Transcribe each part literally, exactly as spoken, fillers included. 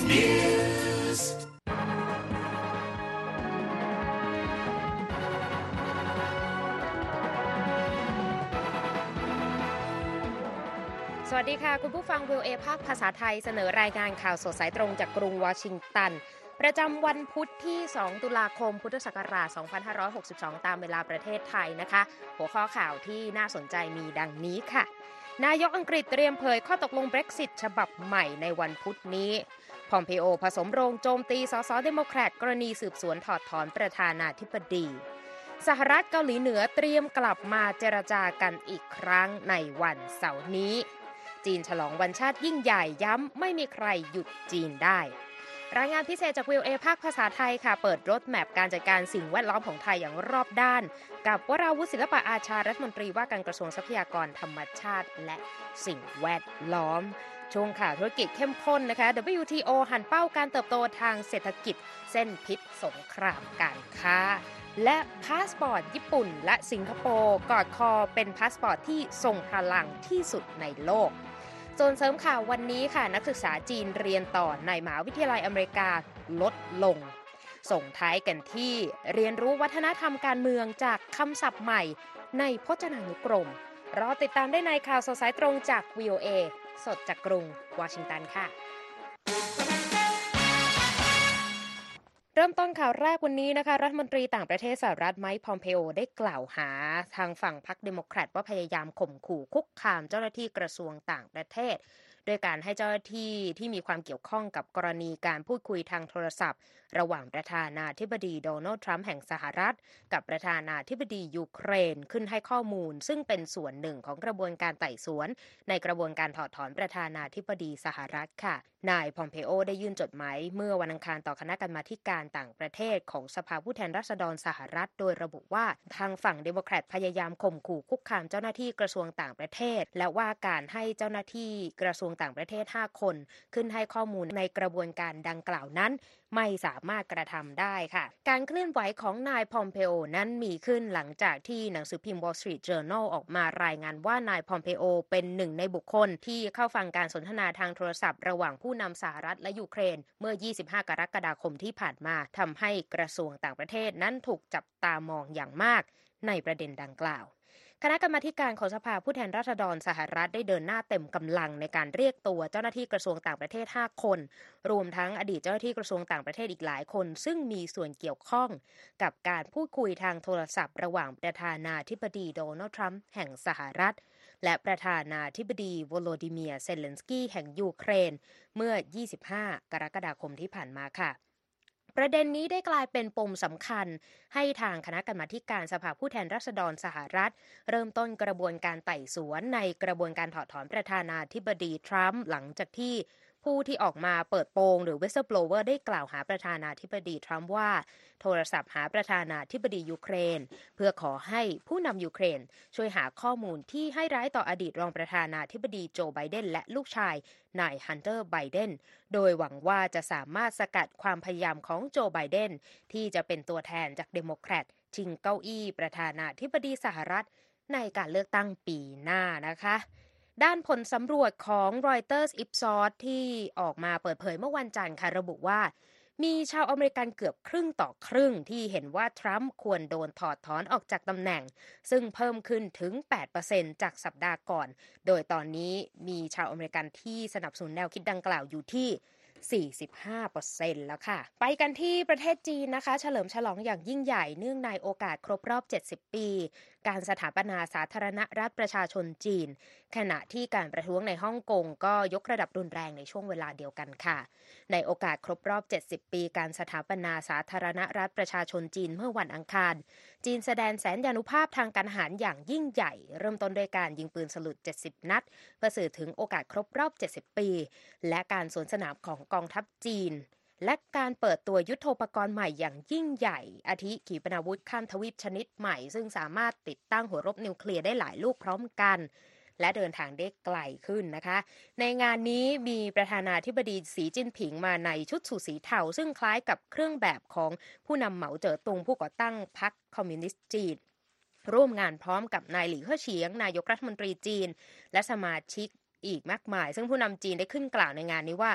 Newsสวัสดีค่ะคุณผู้ฟัง วี โอ เอ ภาคภาษาไทยเสนอรายงานข่าวสดสายตรงจากกรุงวอชิงตันประจำวันพุธที่สองตุลาคมพุทธศักราชสองพันห้าร้อยหกสิบสองตามเวลาประเทศไทยนะคะหัวข้อข่าวที่น่าสนใจมีดังนี้ค่ะนายกอังกฤษเตรียมเผยข้อตกลง Brexit ฉบับใหม่ในวันพุธนี้พอมเพโอผสมโรงโจมตีสสเดโมแครตกรณีสืบสวนถอดถอนประธานาธิบดีสหรัฐเกาหลีเหนือเตรียมกลับมาเจรจากันอีกครั้งในวันเสาร์นี้จีนฉลองวันชาติยิ่งใหญ่ย้ำไม่มีใครหยุดจีนได้รายงานพิเศษจาก วี โอ เอ ภาคภาษาไทยค่ะเปิดรถแมพการจัดการสิ่งแวดล้อมของไทยอย่างรอบด้านกับวราวุฒิศิลปะอาชารัฐมนตรีว่าการกระทรวงทรัพยากรธรรมชาติและสิ่งแวดล้อมช่วงข่าวธุรกิจเข้มข้นนะคะ ดับเบิลยู ที โอ หันเป้าการเติบโตทางเศรษฐกิจเส้นพิษสงครามการค้าและพาสปอร์ตญี่ปุ่นและสิงคโปร์กอดคอเป็นพาสปอร์ตที่ทรงพลังที่สุดในโลกส่วนเสริมข่าววันนี้ค่ะนักศึกษาจีนเรียนต่อในมหาวิทยาลัยอเมริกาลดลงส่งท้ายกันที่เรียนรู้วัฒนธรรมการเมืองจากคำศัพท์ใหม่ในพจนานุกรมรอติดตามได้ในข่าวสดสายตรงจาก วี โอ เอ สดจากกรุงวอชิงตันค่ะเริ่มต้นข่าวแรกวันนี้นะคะรัฐมนตรีต่างประเทศสหรัฐไมค์พอมเพโอได้กล่าวหาทางฝั่งพรรคเดโมแครตว่าพยายามข่มขู่คุกคามเจ้าหน้าที่กระทรวงต่างประเทศโดยการให้เจ้าหน้าที่ที่มีความเกี่ยวข้องกับกรณีการพูดคุยทางโทรศัพท์ระหว่างประธานาธิบดีโดนัลด์ทรัมป์แห่งสหรัฐกับประธานาธิบดียูเครนขึ้นให้ข้อมูลซึ่งเป็นส่วนหนึ่งของกระบวนการไต่สวนในกระบวนการถอดถอนประธานาธิบดีสหรัฐค่ะนายพอมเพโอได้ยื่นจดหมายเมื่อวันอังคารต่อคณะกรรมาธิการต่างประเทศของสภาผู้แทนราษฎรสหรัฐโดยระบุว่าทางฝั่งเดโมแครตพยายามข่มขู่คุกคามเจ้าหน้าที่กระทรวงต่างประเทศและว่าการให้เจ้าหน้าที่กระทรวงต่างประเทศห้าคนขึ้นให้ข้อมูลในกระบวนการดังกล่าวนั้นไม่สามารถกระทำได้ค่ะการเคลื่อนไหวของนายพอมเพโอนั้นมีขึ้นหลังจากที่หนังสือพิมพ์ Wall Street Journal ออกมารายงานว่านายพอมเพโอเป็นหนึ่งในบุคคลที่เข้าฟังการสนทนาทางโทรศัพท์ระหว่างผู้นำสหรัฐและยูเครนเมื่อยี่สิบห้ากรกฎาคมที่ผ่านมาทำให้กระทรวงต่างประเทศนั้นถูกจับตามองอย่างมากในประเด็นดังกล่าวคณะกรรมาการของสภาผู้แทนราษฎรสหรัฐได้เดินหน้าเต็มกำลังในการเรียกตัวเจ้าหน้าที่กระทรวงต่างประเทศห้าคนรวมทั้งอดีตเจ้าหน้าที่กระทรวงต่างประเทศอีกหลายคนซึ่งมีส่วนเกี่ยวข้องกับการพูดคุยทางโทรศัพท์ระหว่างประธานาธิบดีโดนัลด์ทรัมป์แห่งสหรัฐและประธานาธิบดีโวโลดิเมียร์เซเลนสกี้แห่งยูเครนเมื่อยี่สิบห้ากรกฎาคมที่ผ่านมาค่ะประเด็นนี้ได้กลายเป็นปมสำคัญให้ทางคณะกรรมาการสภาผู้แทนราษฎรสหรัฐเริ่มต้นกระบวนการไต่สวนในกระบวนการถอดถอนประธานาธิบดีทรัมป์หลังจากที่ผู้ที่ออกมาเปิดโปงหรือ whistleblower ได้กล่าวหาประธานาธิบดีทรัมป์ว่าโทรศัพท์หาประธานาธิบดียูเครนเพื่อขอให้ผู้นำยูเครนช่วยหาข้อมูลที่ให้ร้ายต่ออดีตรองประธานาธิบดีโจไบเดนและลูกชายนายฮันเตอร์ไบเดนโดยหวังว่าจะสามารถสกัดความพยายามของโจไบเดนที่จะเป็นตัวแทนจากเดโมแครตชิงเก้าอี้ประธานาธิบดีสหรัฐในการเลือกตั้งปีหน้านะคะด้านผลสำรวจของ Reuters Ipsos ที่ออกมาเปิดเผยเมื่อวันจันทร์ค่ะระบุว่ามีชาวอเมริกันเกือบครึ่งต่อครึ่งที่เห็นว่าทรัมป์ควรโดนถอดถอนออกจากตำแหน่งซึ่งเพิ่มขึ้นถึง แปดเปอร์เซ็นต์ จากสัปดาห์ก่อนโดยตอนนี้มีชาวอเมริกันที่สนับสนุนแนวคิดดังกล่าวอยู่ที่สี่สิบห้าเปอร์เซ็นต์ แล้วค่ะไปกันที่ประเทศจีนนะคะเฉลิมฉลองอย่างยิ่งใหญ่เนื่องในโอกาสครบรอบเจ็ดสิบปีการสถาปนาสาธารณรัฐประชาชนจีนขณะที่การประท้วงในฮ่องกงก็ยกระดับรุนแรงในช่วงเวลาเดียวกันค่ะในโอกาสครบรอบเจ็ดสิบปีการสถาปนาสาธารณรัฐประชาชนจีนเมื่อวันอังคารจีนแสดงแสนยานุภาพทางการทหารอย่างยิ่งใหญ่เริ่มต้นด้วยการยิงปืนสลุดเจ็ดสิบนัดเพื่อสื่อถึงโอกาสครบรอบเจ็ดสิบปีและการสวนสนามของกองทัพจีนและการเปิดตัวยุทโธปกรณ์ใหม่อย่างยิ่งใหญ่อาทิขีปนาวุธข้ามทวีปชนิดใหม่ซึ่งสามารถติดตั้งหัวรบนิวเคลียร์ได้หลายลูกพร้อมกันและเดินทางได้ไกลขึ้นนะคะในงานนี้มีประธานาธิบดีสีจิ้นผิงมาในชุดสูทสีเทาซึ่งคล้ายกับเครื่องแบบของผู้นำเหมาเจ๋อตุงผู้ก่อตั้งพรรคคอมมิวนิสต์จีนร่วมงานพร้อมกับนายหลี่เฮ่อเฉียงนายกรัฐมนตรีจีนและสมาชิกอีกมากมายซึ่งผู้นำจีนได้ขึ้นกล่าวในงานนี้ว่า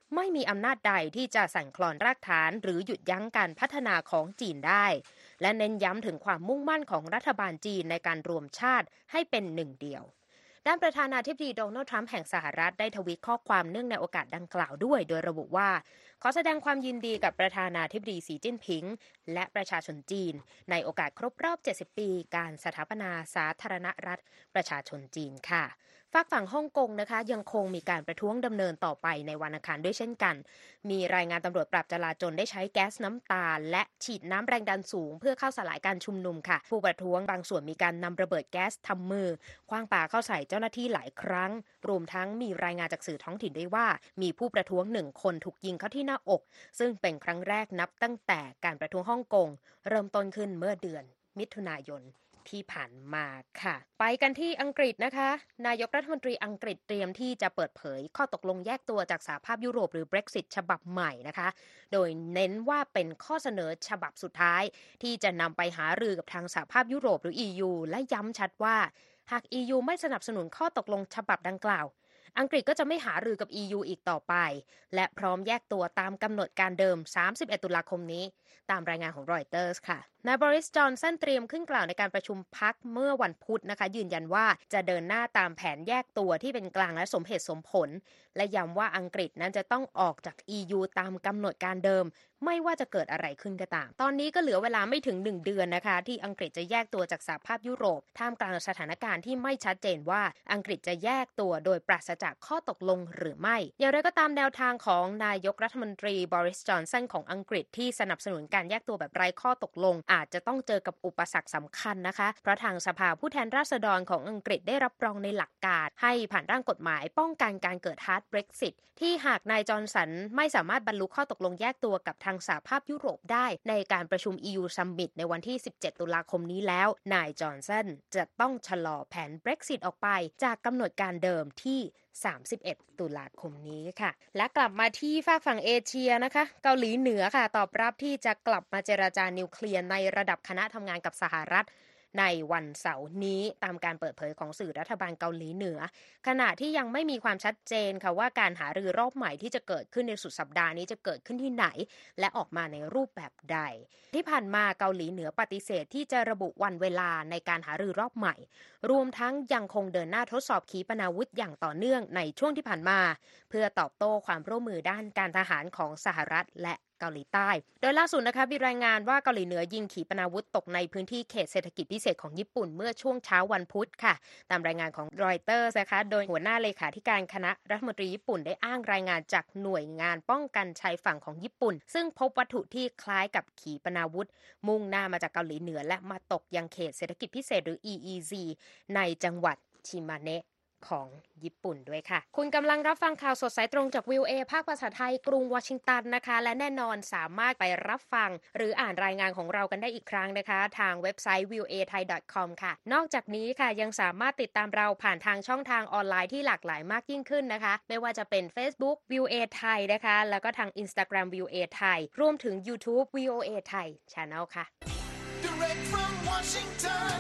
ไม่มีอำนาจใดที่จะสั่นคลอนรากฐานหรือหยุดยั้งการพัฒนาของจีนได้และเน้นย้ำถึงความมุ่งมั่นของรัฐบาลจีนในการรวมชาติให้เป็นหนึ่งเดียวด้านประธานาธิบดีโดนัลด์ทรัมป์แห่งสหรัฐได้ทวีตข้อความเนื่องในโอกาสดังกล่าวด้วยโดยระบุว่าขอแสดงความยินดีกับประธานาธิบดีสีจิ้นผิงและประชาชนจีนในโอกาสครบรอบเจ็ดสิบปีการสถาปนาสาธารณรัฐประชาชนจีนค่ะฝากฝั่งฮ่องกงนะคะยังคงมีการประท้วงดำเนินต่อไปในวันอังคารด้วยเช่นกันมีรายงานตำรวจปราบจลาจลได้ใช้แก๊สน้ำตาและฉีดน้ำแรงดันสูงเพื่อเข้าสลายการชุมนุมค่ะผู้ประท้วงบางส่วนมีการนำระเบิดแก๊สทำมือขว้างปาเข้าใส่เจ้าหน้าที่หลายครั้งรวมทั้งมีรายงานจากสื่อท้องถิ่นด้วยว่ามีผู้ประท้วงหนึ่งคนถูกยิงเข้าที่หน้าอกซึ่งเป็นครั้งแรกนับตั้งแต่การประท้วงฮ่องกงเริ่มต้นขึ้นเมื่อเดือนมิถุนายนที่ผ่านมาค่ะไปกันที่อังกฤษนะคะนายกรัฐมนตรีอังกฤษเตรียมที่จะเปิดเผยข้อตกลงแยกตัวจากสหภาพยุโรปหรือ Brexit ฉบับใหม่นะคะโดยเน้นว่าเป็นข้อเสนอฉบับสุดท้ายที่จะนำไปหารือกับทางสหภาพยุโรปหรือ อี ยู และย้ำชัดว่าหาก อี ยู ไม่สนับสนุนข้อตกลงฉบับดังกล่าวอังกฤษก็จะไม่หารือกับ อี ยู อีกต่อไปและพร้อมแยกตัวตามกำหนดการเดิมสามสิบเอ็ดตุลาคมนี้ตามรายงานของรอยเตอร์สค่ะนายบริส จอนสันเตรียมขึ้นกล่าวในการประชุมพรรคเมื่อวันพุธนะคะยืนยันว่าจะเดินหน้าตามแผนแยกตัวที่เป็นกลางและสมเหตุสมผลและย้ำว่าอังกฤษนั้นจะต้องออกจาก อี ยู ตามกำหนดการเดิมไม่ว่าจะเกิดอะไรขึ้นก็ตามตอนนี้ก็เหลือเวลาไม่ถึงหนึ่งเดือนนะคะที่อังกฤษจะแยกตัวจากสหภาพยุโรปท่ามกลางสถานการณ์ที่ไม่ชัดเจนว่าอังกฤษจะแยกตัวโดยปราศจากข้อตกลงหรือไม่อย่างไรก็ตามแนวทางของนายกรัฐมนตรีบริส จอนสันของอังกฤษที่สนับสนุนการแยกตัวแบบไร้ข้อตกลงอาจจะต้องเจอกับอุปสรรคสำคัญนะคะเพราะทางสภาผู้แทนราษฎรของอังกฤษได้รับรองในหลักการให้ผ่านร่างกฎหมายป้องกันการเกิด hard Brexit ที่หากนายจอห์นสันไม่สามารถบรรลุข้อตกลงแยกตัวกับทางสหภาพยุโรปได้ในการประชุม อี ยู Summit ในวันที่สิบเจ็ดตุลาคมนี้แล้วนายจอห์นสันจะต้องชะลอแผน Brexit ออกไปจากกำหนดการเดิมที่สามสิบเอ็ดตุลาคมนี้ค่ะและกลับมาที่ฝากฝั่งเอเชียนะคะเกาหลีเหนือค่ะตอบรับที่จะกลับมาเจรจานิวเคลียร์ในระดับคณะทำงานกับสหรัฐในวันเสาร์นี้ตามการเปิดเผยของสื่อรัฐบาลเกาหลีเหนือขณะที่ยังไม่มีความชัดเจนค่ะว่าการหารือรอบใหม่ที่จะเกิดขึ้นในสุดสัปดาห์นี้จะเกิดขึ้นที่ไหนและออกมาในรูปแบบใดที่ผ่านมาเกาหลีเหนือปฏิเสธที่จะระบุวันเวลาในการหารือรอบใหม่รวมทั้งยังคงเดินหน้าทดสอบขีปนาวุธอย่างต่อเนื่องในช่วงที่ผ่านมาเพื่อตอบโต้ความร่วมมือด้านการทหารของสหรัฐและเกาหลีใต้โดยล่าสุดนะคะมีรายงานว่าเกาหลีเหนือยิงขีปนาวุธตกในพื้นที่เขตเศรษฐกิจพิเศษของญี่ปุ่นเมื่อช่วงเช้าวันพุธค่ะตามรายงานของรอยเตอร์นะคะโดยหัวหน้าเลขาธิการคณะรัฐมนตรีญี่ปุ่นได้อ้างรายงานจากหน่วยงานป้องกันชายฝั่งของญี่ปุ่นซึ่งพบวัตถุที่คล้ายกับขีปนาวุธมุ่งหน้ามาจากเกาหลีเหนือและมาตกยังเขตเศรษฐกิจพิเศษหรือ อี อี ซี ในจังหวัดชิมาเนะของญี่ปุ่นด้วยค่ะคุณกำลังรับฟังข่าวสดสายตรงจาก วี โอ เอ ภาคภาษาไทยกรุงวอชิงตันนะคะและแน่นอนสามารถไปรับฟังหรืออ่านรายงานของเรากันได้อีกครั้งนะคะทางเว็บไซต์ วี โอ เอ ไทย ดอท คอม ค่ะนอกจากนี้ค่ะยังสามารถติดตามเราผ่านทางช่องทางออนไลน์ที่หลากหลายมากยิ่งขึ้นนะคะไม่ว่าจะเป็น Facebook วี โอ เอ ไทยนะคะแล้วก็ทาง Instagram วี โอ เอ ไทยรวมถึง YouTube วี โอ เอ ไทย Channel ค่ะ Direct from Washington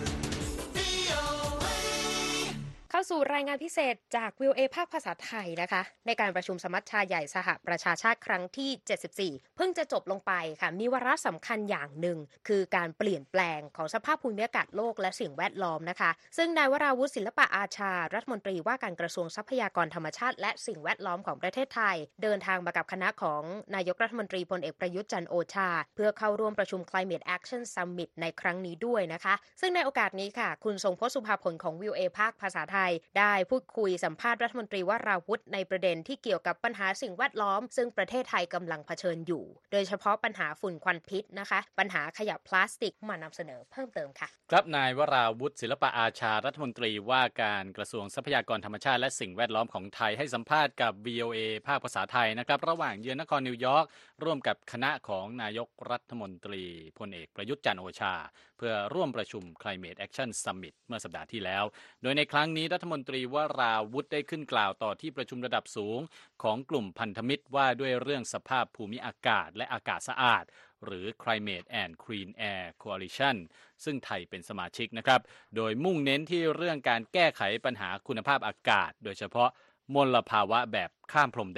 เข้าสู่รายงานพิเศษจาก วี โอ เอ ภาคภาษาไทยนะคะในการประชุมสมัชชาใหญ่สหประชาชาติครั้งที่เจ็ดสิบสี่เพิ่งจะจบลงไปค่ะมีวาระสำคัญอย่างหนึ่งคือการเปลี่ยนแปลงของสภาพภูมิอากาศโลกและสิ่งแวดล้อมนะคะซึ่งนายวราวุฒิศิลปะอาชารัฐมนตรีว่าการกระทรวงทรัพยากรธรรมชาติและสิ่งแวดล้อมของประเทศไทยเดินทางมากับคณะของนายกรัฐมนตรีพลเอกประยุทธ์จันทร์โอชาเพื่อเข้าร่วมประชุม Climate Action Summit ในครั้งนี้ด้วยนะคะซึ่งในโอกาสนี้ค่ะคุณทรงพจน์สุภาผลของ วี โอ เอ ภาคภาษาไทยได้พูดคุยสัมภาษณ์รัฐมนตรีวราวุฒิในประเด็นที่เกี่ยวกับปัญหาสิ่งแวดล้อมซึ่งประเทศไทยกำลังเผชิญอยู่โดยเฉพาะปัญหาฝุ่นควันพิษนะคะปัญหาขยะพลาสติกมานำเสนอเพิ่มเติมค่ะครับนายวราวุฒิศิลปะอาชารัฐมนตรีว่าการกระทรวงทรัพยากรธรรมชาติและสิ่งแวดล้อมของไทยให้สัมภาษณ์กับ วี โอ เอ ภาคภาษาไทยนะครับระหว่างเยือนนครนิวยอร์กร่วมกับคณะของนายกรัฐมนตรีพลเอกประยุทธ์จันทร์โอชาเพื่อร่วมประชุม Climate Action Summit เมื่อสัปดาห์ที่แล้วโดยในครั้งนี้รัฐมนตรีวราวุฒิได้ขึ้นกล่าวต่อที่ประชุมระดับสูงของกลุ่มพันธมิตรว่าด้วยเรื่องสภาพภูมิอากาศและอากาศสะอาดหรือ Climate and Clean Air Coalition ซึ่งไทยเป็นสมาชิกนะครับโดยมุ่งเน้นที่เรื่องการแก้ไขปัญหาคุณภาพอากาศโดยเฉพาะมลภาวะแบบข้ามพรมแดน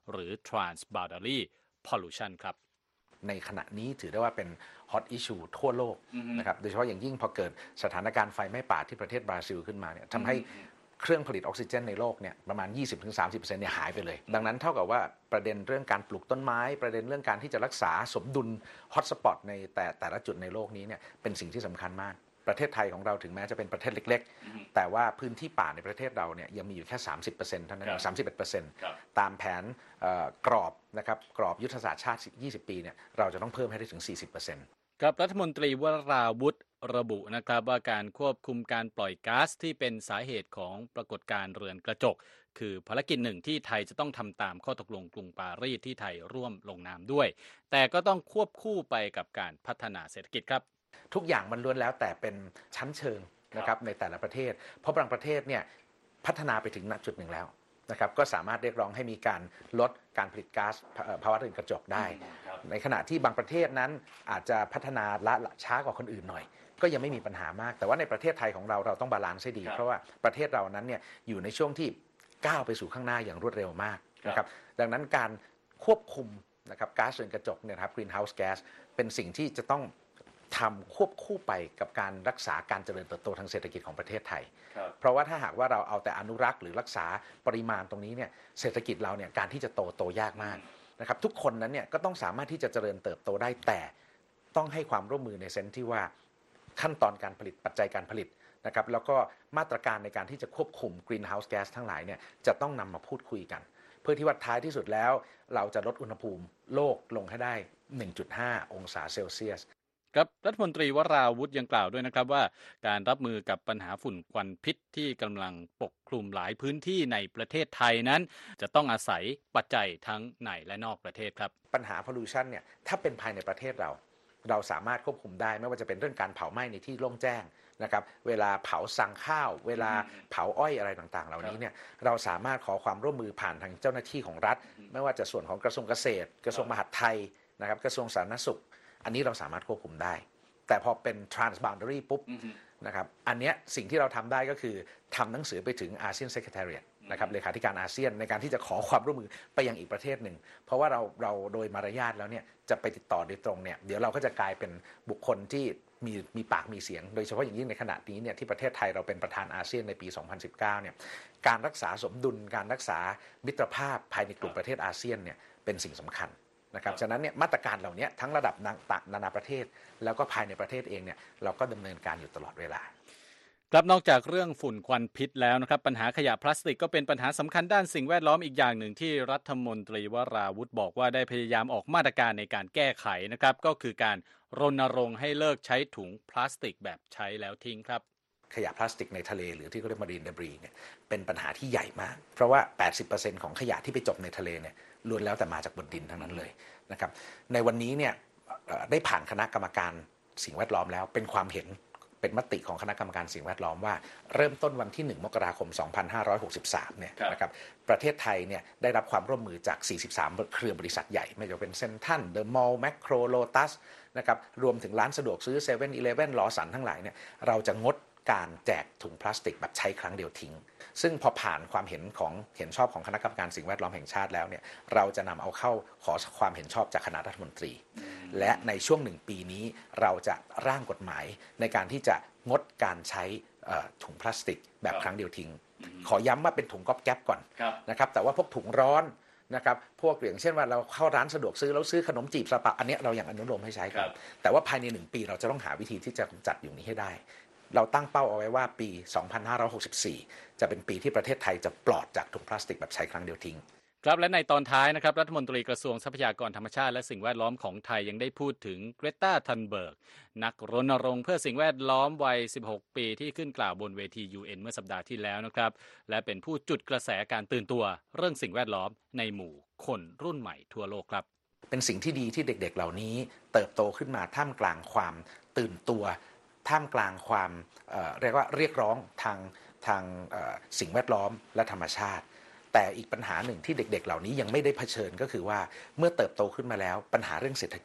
หรือ transboundary pollution ครับในขณะนี้ถือได้ว่าเป็น hot issue ทั่วโลกนะครับโดยเฉพาะอย่างยิ่งพอเกิดสถานการณ์ไฟไหม้ป่าที่ประเทศบราซิลขึ้นมาเนี่ยทำให้เครื่องผลิตออกซิเจนในโลกเนี่ยประมาณ ยี่สิบถึงสามสิบเปอร์เซ็นต์ เนี่ยหายไปเลยดังนั้นเท่ากับว่าประเด็นเรื่องการปลูกต้นไม้ประเด็นเรื่องการที่จะรักษาสมดุลฮอตสปอตในแต่แต่ละจุดในโลกนี้เนี่ยเป็นสิ่งที่สำคัญมากประเทศไทยของเราถึงแม้จะเป็นประเทศเล็กๆแต่ว่าพื้นที่ป่าในประเทศเราเนี่ยยังมีอยู่แค่ สามสิบเปอร์เซ็นต์ เท่านั้นเอง สามสิบเอ็ดเปอร์เซ็นต์ ตามแผนกรอบนะครับกรอบยุทธศาสตร์ชาติยี่สิบปีเนี่ยเราจะต้องเพิ่มให้ได้ถึง สี่สิบเปอร์เซ็นต์กับรัฐมนตรีวราวุธระบุนะครับว่าการควบคุมการปล่อยก๊าซที่เป็นสาเหตุของปรากฏการณ์เรือนกระจกคือภารกิจหนึ่งที่ไทยจะต้องทำตามข้อตกลงกรุงปารีสที่ไทยร่วมลงนามด้วยแต่ก็ต้องควบคู่ไปกับการพัฒนาเศรษฐกิจครับทุกอย่างมันล้วนแล้วแต่เป็นชั้นเชิงนะครับในแต่ละประเทศเพราะบางประเทศเนี่ยพัฒนาไปถึงณจุดหนึ่งแล้วนะครับก็สามารถเรียกร้องให้มีการลดการผลิตก๊าซภาวะเรือนกระจกได้ในขณะที่บางประเทศนั้นอาจจะพัฒนาละช้ากว่าคนอื่นหน่อยก็ยังไม่มีปัญหามากแต่ว่าในประเทศไทยของเราเราต้องบาลานซ์ให้ดีเพราะว่าประเทศเรานั้นเนี่ยอยู่ในช่วงที่ก้าวไปสู่ข้างหน้าอย่างรวดเร็วมากนะครับดังนั้นการควบคุมนะครับก๊าซเรือนกระจกเนี่ยครับ greenhouse gas เป็นสิ่งที่จะต้องทำควบคู่ไปกับการรักษาการเจริญเติบโตทางเศรษฐกิจของประเทศไทยเพราะว่าถ้าหากว่าเราเอาแต่อนุรักษ์หรือรักษาปริมาณตรงนี้เนี่ยเศรษฐกิจเราเนี่ยการที่จะโตโตยากมากนะครับทุกคนนั้นเนี่ยก็ต้องสามารถที่จะเจริญเติบโตได้แต่ต้องให้ความร่วมมือในเซนส์ที่ว่าขั้นตอนการผลิตปัจจัยการผลิตนะครับแล้วก็มาตรการในการที่จะควบคุม greenhouse gas ทั้งหลายเนี่ยจะต้องนำมาพูดคุยกันเพื่อที่ว่าท้ายที่สุดแล้วเราจะลดอุณหภูมิโลกลงให้ได้ หนึ่งจุดห้า องศาเซลเซียสครับรัฐมนตรีวราวุธยังกล่าวด้วยนะครับว่าการรับมือกับปัญหาฝุ่นควันพิษที่กำลังปกคลุมหลายพื้นที่ในประเทศไทยนั้นจะต้องอาศัยปัจจัยทั้งในและนอกประเทศครับปัญหา pollution เนี่ยถ้าเป็นภายในประเทศเราเราสามารถควบคุมได้ไม่ว่าจะเป็นเรื่องการเผาไหม้ในที่โล่งแจ้งนะครับเวลาเผาสั่งข้าวเวลาเผาอ้อยอะไรต่างๆเหล่านี้เนี่ยเราสามารถขอความร่วมมือผ่านทางเจ้าหน้าที่ของรัฐไม่ว่าจะส่วนของกระทรวงเกษตรกระทรวงมหาดไทยนะครับกระทรวงสาธารณสุขอันนี้เราสามารถควบคุมได้แต่พอเป็น transboundary ปุ๊บนะครับอันเนี้ยสิ่งที่เราทำได้ก็คือทำหนังสือไปถึงอาเซียน Secretariat นะครับเลขาธิการอาเซียนในการที่จะขอความร่วมมือไปยังอีกประเทศหนึ่งเพราะว่าเราเราโดยมารยาทแล้วเนี่ยจะไปติดต่อโดยตรงเนี่ยเดี๋ยวเราก็จะกลายเป็นบุคคลที่มีมีปากมีเสียงโดยเฉพาะอย่างยิ่งในขณะนี้เนี่ยที่ประเทศไทยเราเป็นประธานอาเซียนในปีสองพันสิบเก้าเนี่ยการรักษาสมดุลการรักษามิตรภาพภายในกลุ่มประเทศอาเซียนเนี่ยเป็นสิ่งสำคัญนะครับฉะนั้นเนี่ยมาตรการเหล่านี้ทั้งระดับนานาประเทศแล้วก็ภายในประเทศเองเนี่ยเราก็ดำเนินการอยู่ตลอดเวลาครับนอกจากเรื่องฝุ่นควันพิษแล้วนะครับปัญหาขยะพลาสติกก็เป็นปัญหาสำคัญด้านสิ่งแวดล้อมอีกอย่างหนึ่งที่รัฐมนตรีวราวุธบอกว่าได้พยายามออกมาตรการในการแก้ไขนะครับก็คือการรณรงค์ให้เลิกใช้ถุงพลาสติกแบบใช้แล้วทิ้งครับขยะพลาสติกในทะเลหรือที่เขาเรียกมารีนเดบรีเนี่ยเป็นปัญหาที่ใหญ่มากเพราะว่า แปดสิบเปอร์เซ็นต์ ของขยะที่ไปจบในทะเลเนี่ยล้วนแล้วแต่มาจากบนดินทั้งนั้นเลยนะครับในวันนี้เนี่ยได้ผ่านคณะกรรมการสิ่งแวดล้อมแล้วเป็นความเห็นเป็นมติของคณะกรรมการสิ่งแวดล้อมว่าเริ่มต้นวันที่หนึ่งมกราคมสองพันห้าร้อยหกสิบสามเนี่ยนะครับประเทศไทยเนี่ยได้รับความร่วมมือจากสี่สิบสามเครือบริษัทใหญ่ไม่ว่าจะเป็นเซ็นทรัลเดอะมอลล์แมคโครโลตัสนะครับรวมถึงร้านสะดวกซื้อเซเว่นอีเลฟเว่นลอสันทั้งหลายเนี่ยเราจะงดการแจกถุงพลาสติกแบบใช้ครั้งเดียวทิ้งซึ่งพอผ่านความเห็นของเห็นชอบของคณะกรรมการสิ่งแวดล้อมแห่งชาติแล้วเนี่ยเราจะนำเอาเข้าขอความเห็นชอบจากคณะรัฐมนตรีและในช่วงหนึ่งปีนี้เราจะร่างกฎหมายในการที่จะงดการใช้ถุงพลาสติกแบบครั้งเดียวทิ้งขอย้ำว่าเป็นถุงก๊อบแก๊บก่อนนะครับแต่ว่าพวกถุงร้อนนะครับพวกอย่างเช่นว่าเราเข้าร้านสะดวกซื้อแล้วซื้อขนมจีบซาปะอันนี้เรายังอนุโลมให้ใช้กันแต่ว่าภายในหนึ่งปีเราจะต้องหาวิธีที่จะกำจัดอยู่นี้ให้ได้เราตั้งเป้าเอาไว้ว่าปีสองพันห้าร้อยหกสิบสี่จะเป็นปีที่ประเทศไทยจะปลอดจากถุงพลาสติกแบบใช้ครั้งเดียวทิ้งครับและในตอนท้ายนะครับรัฐมนตรีกระทรวงทรัพยากรธรรมชาติและสิ่งแวดล้อมของไทยยังได้พูดถึงเกรตา ทันเบิร์กนักรณรงค์เพื่อสิ่งแวดล้อมวัยสิบหกปีที่ขึ้นกล่าวบนเวที ยู เอ็น เมื่อสัปดาห์ที่แล้วนะครับและเป็นผู้จุดกระแสการตื่นตัวเรื่องสิ่งแวดล้อมในหมู่คนรุ่นใหม่ทั่วโลกครับเป็นสิ่งที่ดีที่เด็กๆเหล่านี้เติบโตขึ้นมาท่ามกลางความตื่นตัวท่ามกลางความเอ่อเรียกว่าเรียกร้องทางทางสิ่งแวดล้อมและธรรมชาติแต่อีกปัญหาหนึ่งที่เด็กๆเหล่านี้ยังไม่ได้เผชิญก็คือว่าเมื่อเติบโตขึ้นมาแล้วปัญหาเรื่องเศรษฐกิจ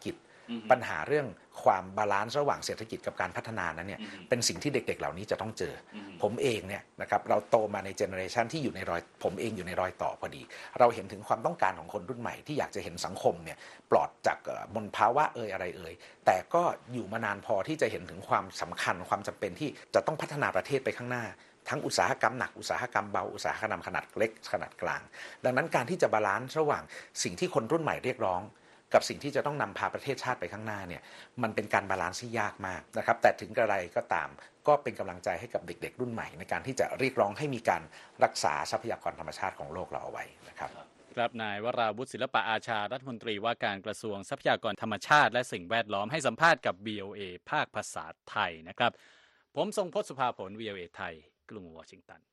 ปัญหาเรื่องความบาลานซ์ระหว่างเศรษฐกิจกับการพัฒนานั้นเนี่ยเป็นสิ่งที่เด็กๆเหล่านี้จะต้องเจอผมเองเนี่ยนะครับเราโตมาในเจเนอเรชันที่อยู่ในรอยผมเองอยู่ในรอยต่อพอดีเราเห็นถึงความต้องการของคนรุ่นใหม่ที่อยากจะเห็นสังคมเนี่ยปลอดจากมลภาวะเอ่ยอะไรเอ่ยแต่ก็อยู่มานานพอที่จะเห็นถึงความสำคัญความจำเป็นที่จะต้องพัฒนาประเทศไปข้างหน้าทั้งอุตสาหกรรมหนักอุตสาหกรรมเบาอุตสาหกรรมขนาดเล็กขนาดกลางดังนั้นการที่จะบาลานซ์ระหว่างสิ่งที่คนรุ่นใหม่เรียกร้องกับสิ่งที่จะต้องนำพาประเทศชาติไปข้างหน้าเนี่ยมันเป็นการบาลานซ์ที่ยากมากนะครับแต่ถึงกระไรก็ตามก็เป็นกำลังใจให้กับเด็กๆรุ่นใหม่ในการที่จะเรียกร้องให้มีการรักษาทรัพยากรธรรมชาติของโลกเราเอาไว้นะครับครับนายวราวุฒิศิลปะอาชารัฐมนตรีว่าการกระทรวงทรัพยากรธรรมชาติและสิ่งแวดล้อมให้สัมภาษณ์กับ วี โอ เอ ภาคภาษาไทยนะครับผมทรงพจน์สุภาผล วี โอ เอ ไทยกรุงวอชิงตัน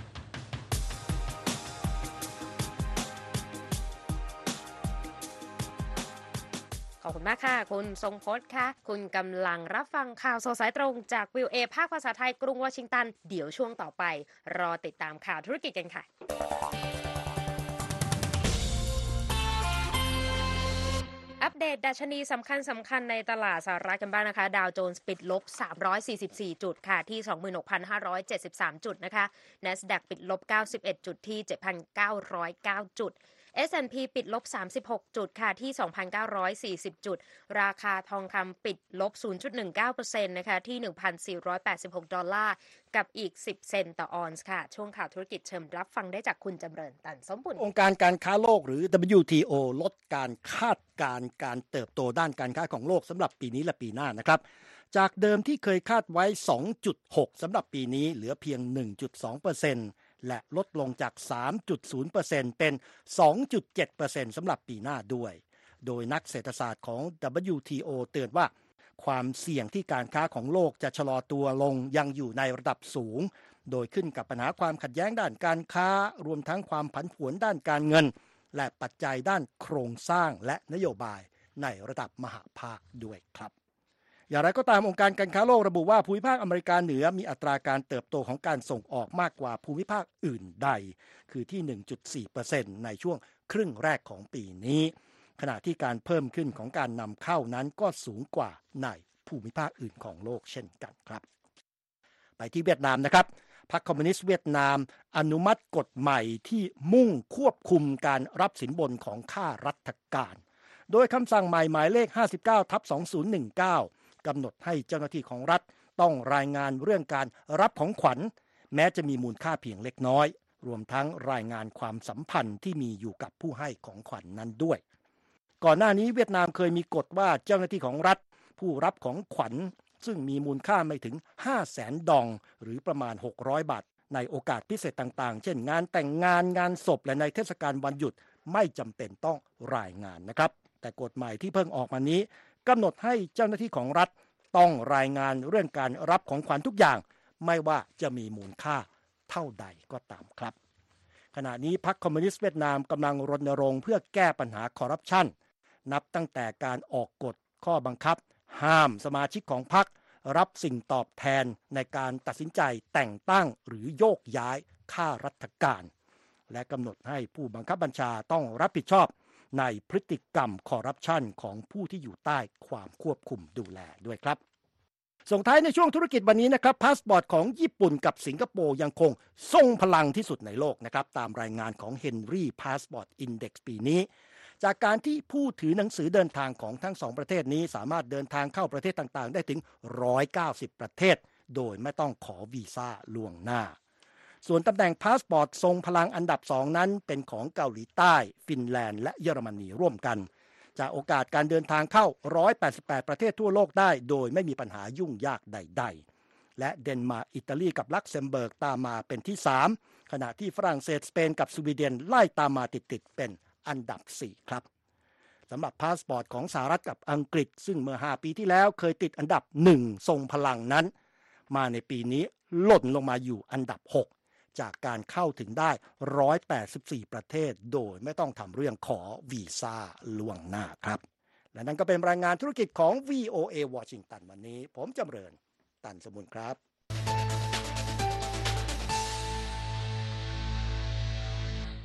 ขอบคุณมากค่ะคุณทรงพจน์ค่ะคุณกำลังรับฟังข่าวสดสายตรงจาก วี โอ เอ ภาคภาษาไทยกรุงวอชิงตันเดี๋ยวช่วงต่อไปรอติดตามข่าวธุรกิจกันค่ะอัปเดตดัชนีสำคัญสำคัญในตลาดสหรัฐกันบ้างนะคะดาวโจนส์ปิดลบสามร้อยสี่สิบสี่จุดค่ะที่ สองหมื่นหกพันห้าร้อยเจ็ดสิบสาม จุดนะคะ NASDAQ ปิดลบเก้าสิบเอ็ดจุดที่ เจ็ดพันเก้าร้อยเก้า จุดเอส แอนด์ พี ปิดลบสามสิบหกจุดค่ะที่ สองพันเก้าร้อยสี่สิบ จุดราคาทองคำปิดลบ ศูนย์จุดหนึ่งเก้าเปอร์เซ็นต์ นะคะที่ หนึ่งพันสี่ร้อยแปดสิบหก ดอลลาร์กับอีกสิบเซนต์ต่อออนซ์ค่ะช่วงข่าวธุรกิจเชิญรับฟังได้จากคุณจำเริญตันสมบุญองค์การการค้าโลกหรือ ดับเบิลยู ที โอ ลดการคาดการณ์การเติบโตด้านการค้าของโลกสำหรับปีนี้และปีหน้านะครับจากเดิมที่เคยคาดไว้ สองจุดหก สำหรับปีนี้เหลือเพียง หนึ่งจุดสองเปอร์เซ็นต์และลดลงจาก สามจุดศูนย์เปอร์เซ็นต์ เป็น สองจุดเจ็ดเปอร์เซ็นต์ สำหรับปีหน้าด้วยโดยนักเศรษฐศาสตร์ของ ดับเบิลยู ที โอ เตือนว่าความเสี่ยงที่การค้าของโลกจะชะลอตัวลงยังอยู่ในระดับสูงโดยขึ้นกับปัญหาความขัดแย้งด้านการค้ารวมทั้งความผันผวนด้านการเงินและปัจจัยด้านโครงสร้างและนโยบายในระดับมหาภาคด้วยครับอย่างไรก็ตามองค์การการค้าโลกระบุว่าภูมิภาคอเมริกาเหนือมีอัตราการเติบโตของการส่งออกมากกว่าภูมิภาคอื่นใดคือที่ หนึ่งจุดสี่เปอร์เซ็นต์ ในช่วงครึ่งแรกของปีนี้ขณะที่การเพิ่มขึ้นของการนำเข้านั้นก็สูงกว่าในภูมิภาคอื่นของโลกเช่นกันครับไปที่เวียดนามนะครับพรรคคอมมิวนิสต์เวียดนามอนุมัติกฎใหม่ที่มุ่งควบคุมการรับสินบนของข้าราชการโดยคำสั่งใหม่หมายเลข ห้าสิบเก้าทับสองพันสิบเก้ากำหนดให้เจ้าหน้าที่ของรัฐต้องรายงานเรื่องการรับของขวัญแม้จะมีมูลค่าเพียงเล็กน้อยรวมทั้งรายงานความสัมพันธ์ที่มีอยู่กับผู้ให้ของขวัญ น, นั้นด้วยก่อนหน้านี้เวียดนามเคยมีกฎว่าเจ้าหน้าที่ของรัฐผู้รับของขวัญซึ่งมีมูลค่าไม่ถึง ห้าแสน ดองหรือประมาณหกร้อยบาทในโอกาสพิเศษต่างๆเช่นงานแต่งงานงานศพและในเทศกาลวันหยุดไม่จำเป็นต้องรายงานนะครับแต่กฎหมายที่เพิ่งออกมานี้กำหนดให้เจ้าหน้าที่ของรัฐต้องรายงานเรื่องการรับของขวัญทุกอย่างไม่ว่าจะมีมูลค่าเท่าใดก็ตามครับขณะนี้พรรคคอมมิวนิสต์เวียดนามกำลังรณรงค์เพื่อแก้ปัญหาคอร์รัปชันนับตั้งแต่การออกกฎข้อบังคับห้ามสมาชิกของพรรครับสิ่งตอบแทนในการตัดสินใจแต่งตั้งหรือโยกย้ายข้าราชการและกำหนดให้ผู้บังคับบัญชาต้องรับผิดชอบในพฤติกรรมคอร์รัปชันของผู้ที่อยู่ใต้ความควบคุมดูแลด้วยครับส่งท้ายในช่วงธุรกิจวันนี้นะครับพาสปอร์ตของญี่ปุ่นกับสิงคโปร์ยังคงทรงพลังที่สุดในโลกนะครับตามรายงานของ Henry Passport Index ปีนี้จากการที่ผู้ถือหนังสือเดินทางของทั้งสองประเทศนี้สามารถเดินทางเข้าประเทศต่างๆได้ถึงหนึ่งร้อยเก้าสิบประเทศโดยไม่ต้องขอวีซ่าล่วงหน้าส่วนตำแหน่งพาสปอร์ตทรงพลังอันดับสองนั้นเป็นของเกาหลีใต้ฟินแลนด์และเยอรมนีร่วมกันจากโอกาสการเดินทางเข้าหนึ่งร้อยแปดสิบแปดประเทศทั่วโลกได้โดยไม่มีปัญหายุ่งยากใดๆและเดนมาร์กอิตาลีกับลักเซมเบิร์กตามมาเป็นที่สามขณะที่ฝรั่งเศสสเปนกับสวีเดนไล่ตามมาติดๆเป็นอันดับสี่ครับสำหรับพาสปอร์ตของสหรัฐกับอังกฤษซึ่งเมื่อห้าปีที่แล้วเคยติดอันดับหนึ่งทรงพลังนั้นมาในปีนี้หล่นลงมาอยู่อันดับหกจากการเข้าถึงได้หนึ่งร้อยแปดสิบสี่ประเทศโดยไม่ต้องทำเรื่องขอวีซ่าล่วงหน้าครับและนั่นก็เป็นรายงานธุรกิจของ วี โอ เอ Washington วันนี้ผมจำเริญตันสมุนครับข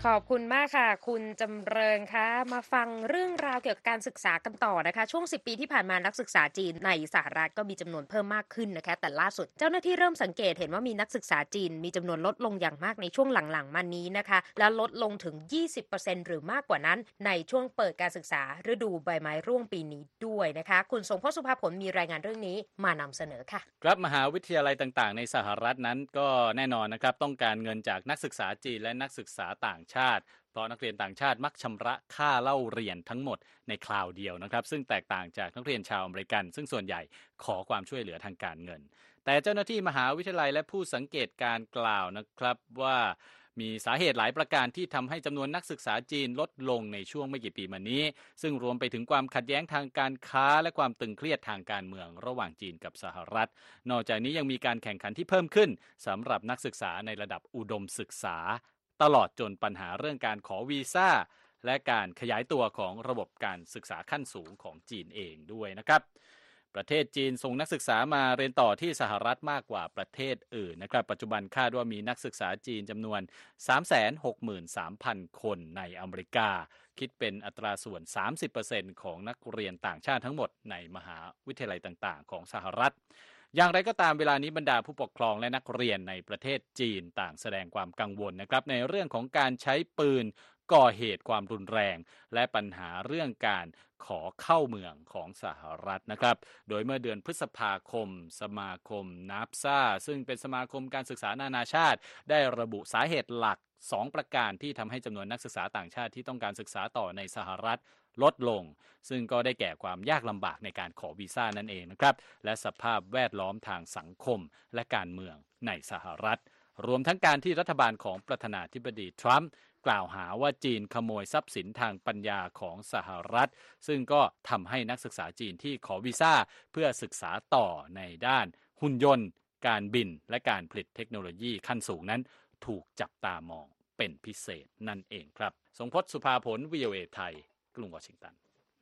ขอบคุณมากค่ะคุณจำเริญคะมาฟังเรื่องราวเกี่ยวกับการศึกษากันต่อนะคะช่วงสิบปีที่ผ่านมานักศึกษาจีนในสหรัฐก็มีจำนวนเพิ่มมากขึ้นนะคะแต่ล่าสุดเจ้าหน้าที่เริ่มสังเกตเห็นว่ามีนักศึกษาจีนมีจำนวนลดลงอย่างมากในช่วงหลังๆมานี้นะคะแล้วลดลงถึง ยี่สิบเปอร์เซ็นต์ หรือมากกว่านั้นในช่วงเปิดการศึกษาฤดูใบไม้ร่วงปีนี้ด้วยนะคะคุณทรงพจน์ สุภาผลมีรายงานเรื่องนี้มานำเสนอค่ะครับมหาวิทยาลัยต่างๆในสหรัฐนั้นก็แน่นอนนะครับต้องการเงินจากนักศึกษาจีนและนักศึกษาต่างชาติเพราะนักเรียนต่างชาติมักชำระค่าเล่าเรียนทั้งหมดในคราวเดียวนะครับซึ่งแตกต่างจากนักเรียนชาวอเมริกันซึ่งส่วนใหญ่ขอความช่วยเหลือทางการเงินแต่เจ้าหน้าที่มหาวิทยาลัยและผู้สังเกตการกล่าวนะครับว่ามีสาเหตุหลายประการที่ทำให้จำนวนนักศึกษาจีนลดลงในช่วงไม่กี่ปีมานี้ซึ่งรวมไปถึงความขัดแย้งทางการค้าและความตึงเครียดทางการเมืองระหว่างจีนกับสหรัฐนอกจากนี้ยังมีการแข่งขันที่เพิ่มขึ้นสำหรับนักศึกษาในระดับอุดมศึกษาตลอดจนปัญหาเรื่องการขอวีซ่าและการขยายตัวของระบบการศึกษาขั้นสูงของจีนเองด้วยนะครับประเทศจีนส่งนักศึกษามาเรียนต่อที่สหรัฐมากกว่าประเทศอื่นนะครับปัจจุบันคาดว่ามีนักศึกษาจีนจำนวน สามแสนหกหมื่นสามพัน คนในอเมริกาคิดเป็นอัตราส่วน สามสิบเปอร์เซ็นต์ ของนักเรียนต่างชาติทั้งหมดในมหาวิทยาลัยต่างๆของสหรัฐอย่างไรก็ตามเวลานี้บรรดาผู้ปกครองและนักเรียนในประเทศจีนต่างแสดงความกังวลนะครับในเรื่องของการใช้ปืนก่อเหตุความรุนแรงและปัญหาเรื่องการขอเข้าเมืองของสหรัฐนะครับโดยเมื่อเดือนพฤษภาคมสมาคมนับซ่าซึ่งเป็นสมาคมการศึกษานานาชาติได้ระบุสาเหตุหลักสองประการที่ทำให้จำนวนนักศึกษาต่างชาติที่ต้องการศึกษาต่อในสหรัฐลดลงซึ่งก็ได้แก่ความยากลำบากในการขอวีซ่านั่นเองนะครับและสภาพแวดล้อมทางสังคมและการเมืองในสหรัฐรวมทั้งการที่รัฐบาลของประธานาธิบดีทรัมป์กล่าวหาว่าจีนขโมยทรัพย์สินทางปัญญาของสหรัฐซึ่งก็ทำให้นักศึกษาจีนที่ขอวีซ่าเพื่อศึกษาต่อในด้านหุ่นยนต์การบินและการผลิตเทคโนโลยีขั้นสูงนั้นถูกจับตามองเป็นพิเศษนั่นเองครับทรงพจน์ สุภาผล วี โอ เอ ไทยกรุงวอชิงตัน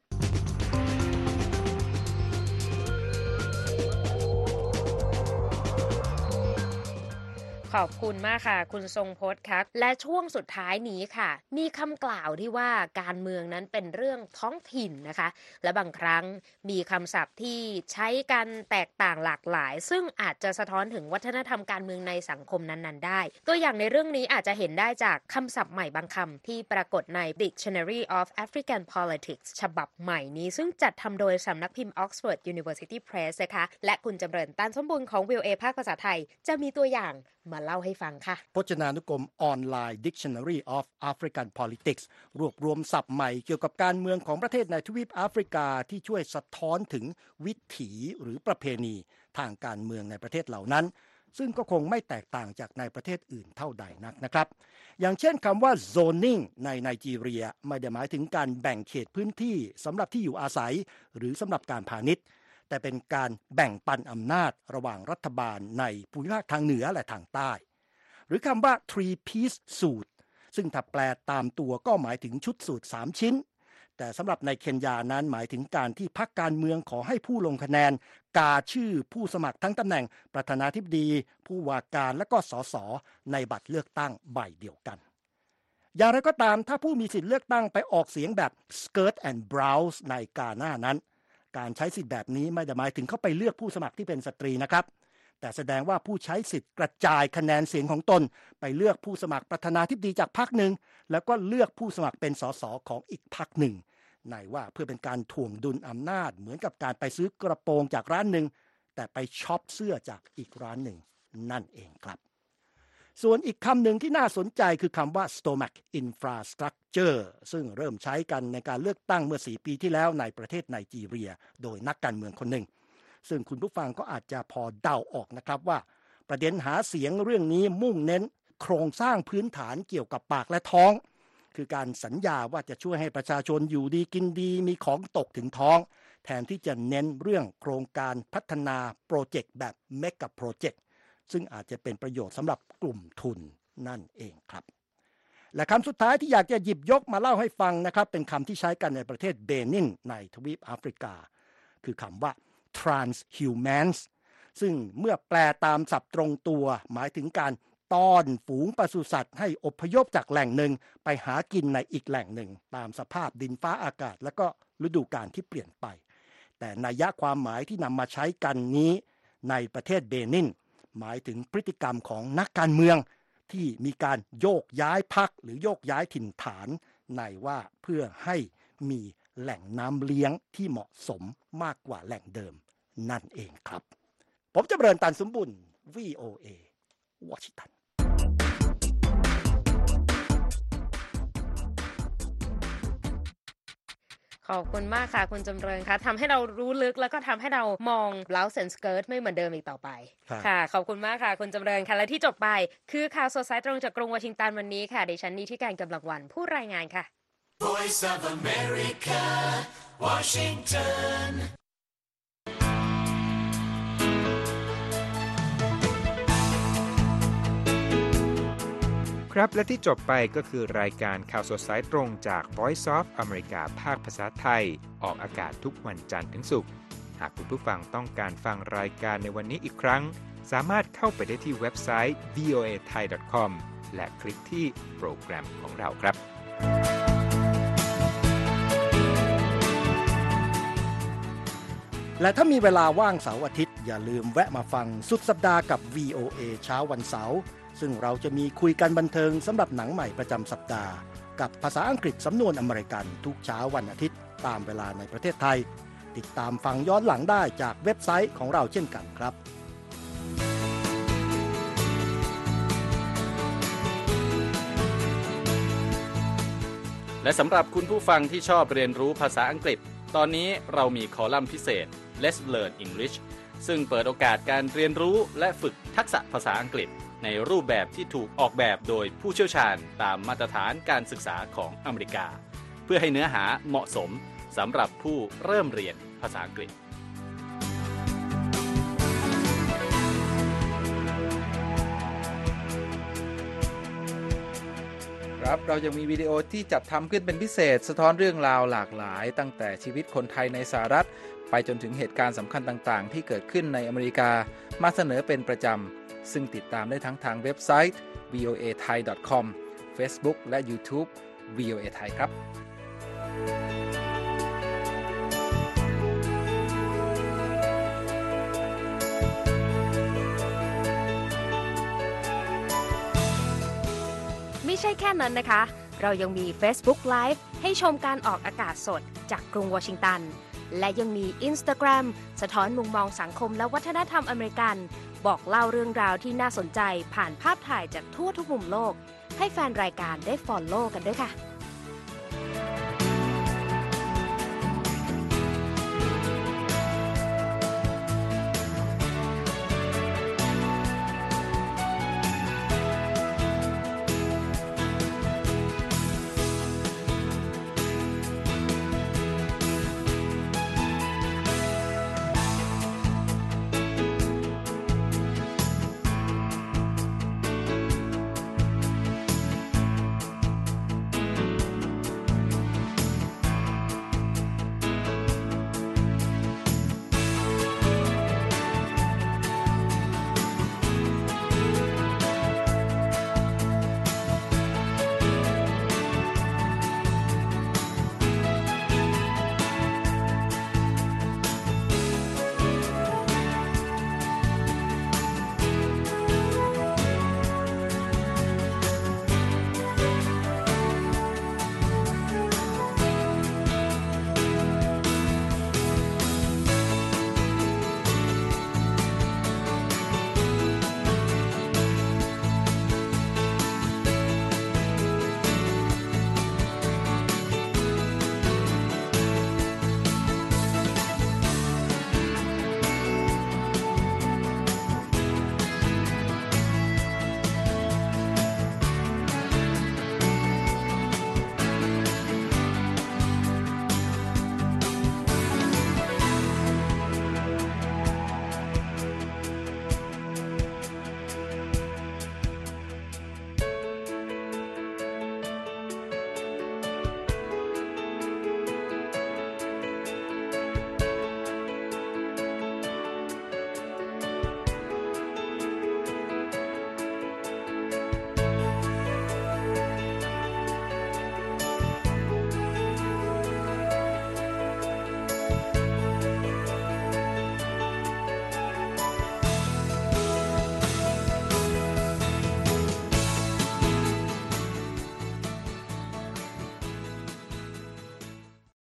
ขอบคุณมากค่ะคุณทรงพจน์ครับและช่วงสุดท้ายนี้ค่ะมีคำกล่าวที่ว่าการเมืองนั้นเป็นเรื่องท้องถิ่นนะคะและบางครั้งมีคำศัพท์ที่ใช้กันแตกต่างหลากหลายซึ่งอาจจะสะท้อนถึงวัฒนธรรมการเมืองในสังคมนั้นๆได้ตัวอย่างในเรื่องนี้อาจจะเห็นได้จากคำศัพท์ใหม่บางคำที่ปรากฏใน Dictionary of African Politics ฉบับใหม่นี้ซึ่งจัดทำโดยสำนักพิมพ์ Oxford University Press นะคะและคุณจำเริญ ตันสมบูรณ์ของ วี โอ เอ ภาคภาษาไทยจะมีตัวอย่างมาเล่าให้ฟังค่ะพจนานุกรมออนไลน์ Dictionary of African Politics รวบรวมศัพท์ใหม่เกี่ยวกับการเมืองของประเทศในทวีปแอฟริกาที่ช่วยสะท้อนถึงวิถีหรือประเพณีทางการเมืองในประเทศเหล่านั้นซึ่งก็คงไม่แตกต่างจากในประเทศอื่นเท่าใดนักนะครับอย่างเช่นคำว่า zoning ในไนจีเรียไม่ได้หมายถึงการแบ่งเขตพื้นที่สำหรับที่อยู่อาศัยหรือสำหรับการพาณิชย์แต่เป็นการแบ่งปันอำนาจระหว่างรัฐบาลในภูมิภาคทางเหนือและทางใต้หรือคำว่า three piece suit ซึ่งถ้าแปลตามตัวก็หมายถึงชุดสูทสามชิ้นแต่สำหรับในเคนยานั้นหมายถึงการที่พรรคการเมืองขอให้ผู้ลงคะแนนกาชื่อผู้สมัครทั้งตำแหน่งประธานาธิบดีผู้ว่าการและก็สสในบัตรเลือกตั้งใบเดียวกันอย่างไรก็ตามถ้าผู้มีสิทธิเลือกตั้งไปออกเสียงแบบ skirt and browse ในกาหน้านั้นการใช้สิทธิแบบนี้ไม่ได้หมายถึงเข้าไปเลือกผู้สมัครที่เป็นสตรีนะครับแต่แสดงว่าผู้ใช้สิทธิ์กระจายคะแนนเสียงของตนไปเลือกผู้สมัครประธานาธิบดีจากพรรคหนึ่งแล้วก็เลือกผู้สมัครเป็นสสของอีกพรรคหนึ่งในว่าเพื่อเป็นการถ่วงดุลอำนาจเหมือนกับการไปซื้อกระโปรงจากร้านหนึ่งแต่ไปช็อปเสื้อจากอีกร้านหนึ่งนั่นเองครับส่วนอีกคำหนึ่งที่น่าสนใจคือคำว่า stomach infrastructure ซึ่งเริ่มใช้กันในการเลือกตั้งเมื่อสี่ปีที่แล้วในประเทศไนจีเรียโดยนักการเมืองคนหนึ่งซึ่งคุณผู้ฟังก็อาจจะพอเดาออกนะครับว่าประเด็นหาเสียงเรื่องนี้มุ่งเน้นโครงสร้างพื้นฐานเกี่ยวกับปากและท้องคือการสัญญาว่าจะช่วยให้ประชาชนอยู่ดีกินดีมีของตกถึงท้องแทนที่จะเน้นเรื่องโครงการพัฒนาโปรเจกต์แบบเมกะโปรเจกต์ซึ่งอาจจะเป็นประโยชน์สำหรับกลุ่มทุนนั่นเองครับและคำสุดท้ายที่อยากจะหยิบยกมาเล่าให้ฟังนะครับเป็นคำที่ใช้กันในประเทศเบนินในทวีปแอฟริกาคือคำว่าtranshumans ซึ่งเมื่อแปลตามศัพท์ตรงตัวหมายถึงการต้อนฝูงปศุสัตว์ให้อพยพจากแหล่งหนึ่งไปหากินในอีกแหล่งหนึ่งตามสภาพดินฟ้าอากาศและก็ฤดูกาลที่เปลี่ยนไปแต่นัยความหมายที่นำมาใช้กันนี้ในประเทศเบนินหมายถึงพฤติกรรมของนักการเมืองที่มีการโยกย้ายพรรคหรือโยกย้ายถิ่นฐานในว่าเพื่อให้มีแหล่งน้ำเลี้ยงที่เหมาะสมมากกว่าแหล่งเดิมนั่นเองครับผมจำเริญตันสมบุญ วี โอ เอ วอชิงตันขอบคุณมากค่ะคุณจำเริญค่ะทำให้เรารู้ลึกแล้วก็ทำให้เรามองเล้าเซนสเกิร์ตไม่เหมือนเดิมอีกต่อไปค่ะขอบคุณมากค่ะคุณจำเริญค่ะและที่จบไปคือข่าวสดสายตรงจากกรุงวอชิงตันวันนี้ค่ะดิฉันนิธิการกำลังวันผู้รายงานค่ะ Voice of America Washington ครับและที่จบไปก็คือรายการข่าวสดสายตรงจาก Voice of America ภาคภาษาไทยออกอากาศทุกวันจันทร์ถึงศุกร์หากคุณผู้ฟังต้องการฟังรายการในวันนี้อีกครั้งสามารถเข้าไปได้ที่เว็บไซต์ วี โอ เอ ไทย ดอท คอม และคลิกที่โปรแกรมของเราครับและถ้ามีเวลาว่างเสาร์อาทิตย์อย่าลืมแวะมาฟังสุดสัปดาห์กับ วี โอ เอ เช้าวันเสาร์ซึ่งเราจะมีคุยกันบันเทิงสำหรับหนังใหม่ประจำสัปดาห์กับภาษาอังกฤษสำนวนอเมริกันทุกเช้าวันอาทิตย์ตามเวลาในประเทศไทยติดตามฟังย้อนหลังได้จากเว็บไซต์ของเราเช่นกันครับและสำหรับคุณผู้ฟังที่ชอบเรียนรู้ภาษาอังกฤษตอนนี้เรามีคอลัมน์พิเศษ Let's Learn English ซึ่งเปิดโอกาสการเรียนรู้และฝึกทักษะภาษาอังกฤษในรูปแบบที่ถูกออกแบบโดยผู้เชี่ยวชาญตามมาตรฐานการศึกษาของอเมริกาเพื่อให้เนื้อหาเหมาะสมสำหรับผู้เริ่มเรียนภาษาอังกฤษครับเรายังมีวิดีโอที่จัดทำขึ้นเป็นพิเศษสะท้อนเรื่องราวหลากหลายตั้งแต่ชีวิตคนไทยในสหรัฐไปจนถึงเหตุการณ์สำคัญต่างๆที่เกิดขึ้นในอเมริกามาเสนอเป็นประจำซึ่งติดตามได้ทั้งทางเว็บไซต์ วี โอ เอ ไทย ดอท คอม Facebook และ YouTube วี โอ เอ ไทยครับไม่ใช่แค่นั้นนะคะเรายังมี Facebook Live ให้ชมการออกอากาศสดจากกรุงวอชิงตันและยังมี Instagram สะท้อนมุมมองสังคมและวัฒนธรรมอเมริกันบอกเล่าเรื่องราวที่น่าสนใจผ่านภาพถ่ายจากทั่วทุกมุมโลกให้แฟนรายการได้ follow กันด้วยค่ะ